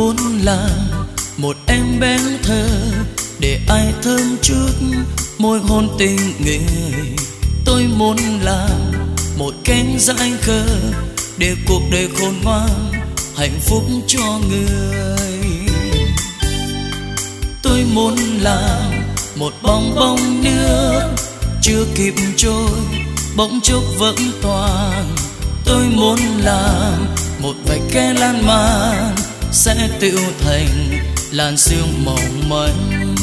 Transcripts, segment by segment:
muốn là một em bé thơ, để ai thơm chút môi hôn tình người. Tôi muốn là một cánh dại khờ, để cuộc đời khôn ngoan hạnh phúc cho người. Tôi muốn là một bong bóng nước chưa kịp trôi, bỗng chốc vỡ toàn. Tôi muốn là một vạch kẽ lan man, sẽ tựu thành làn sương mỏng manh.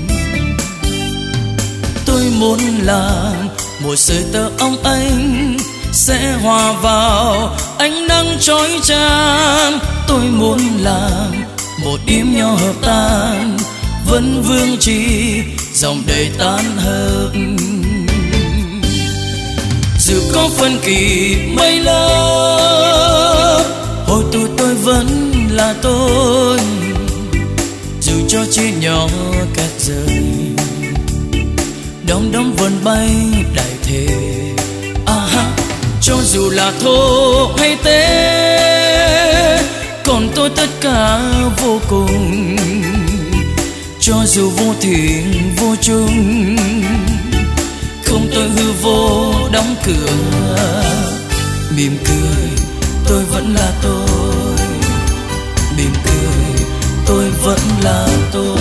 Tôi muốn là một sợi tơ óng ánh, sẽ hòa vào ánh nắng chói chang. Tôi muốn là một yếm nho hợp tan, vẫn vương chi dòng đời tan hợp. Dù có phân kỳ mây lớp, hồi tuổi tôi vẫn là tôi. Dù cho chia nhỏ cách rời, đom đóm vần bay đại thề. Cho dù là thô hay tế, còn tôi tất cả vô cùng. Cho dù vô thiện vô chung, không tôi hư vô đóng cửa. Mỉm cười tôi vẫn là tôi, mỉm cười tôi vẫn là tôi.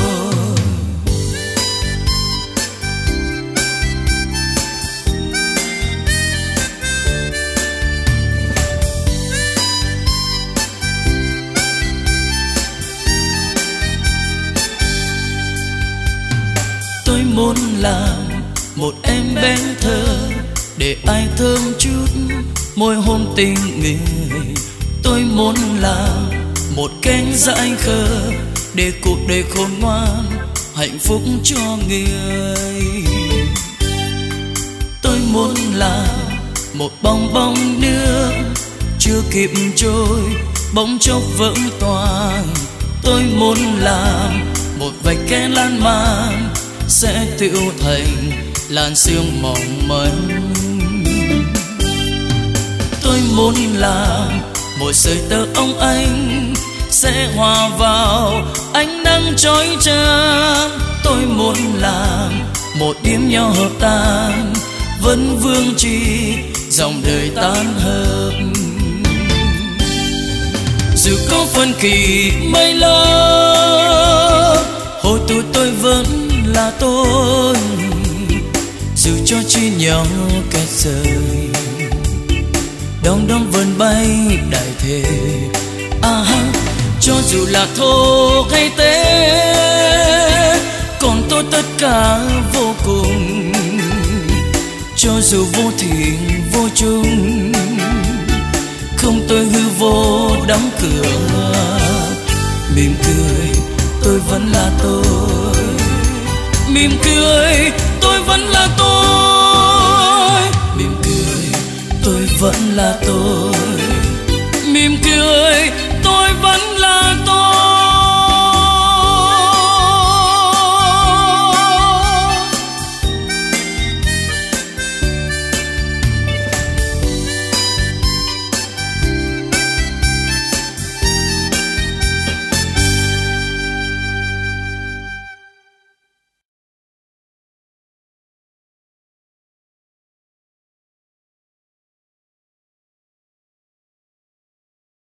Tôi muốn là một em bé thơ, để ai thơm chút môi hôn tình người. Tôi muốn là một cánh dại khờ, để cuộc đời khôn ngoan hạnh phúc cho người. Tôi muốn là một bong bóng nước chưa kịp trôi, bỗng chốc vỡ toàn. Tôi muốn là một vạch kẽ lan man, sẽ tựu thành làn sương mỏng manh. Tôi muốn là một sợi tơ óng ánh, sẽ hòa vào ánh nắng chói chang. Tôi muốn là một yếm nho hợp tan, vẫn vương chi dòng đời tan hợp. Dù có phân kỳ mây lớp, hồi tuổi tôi vẫn là tôi. Dù cho chia nhau cách rời, đom đóm vần bay đại thề. Cho dù là thô hay tế, còn tôi tất cả vô cùng. Cho dù vô thiện vô chung, không tôi hư vô đóng cửa. Mỉm cười tôi vẫn là tôi, mỉm cười tôi vẫn là tôi. Mỉm cười tôi vẫn là tôi, mỉm cười tôi vẫn là tôi.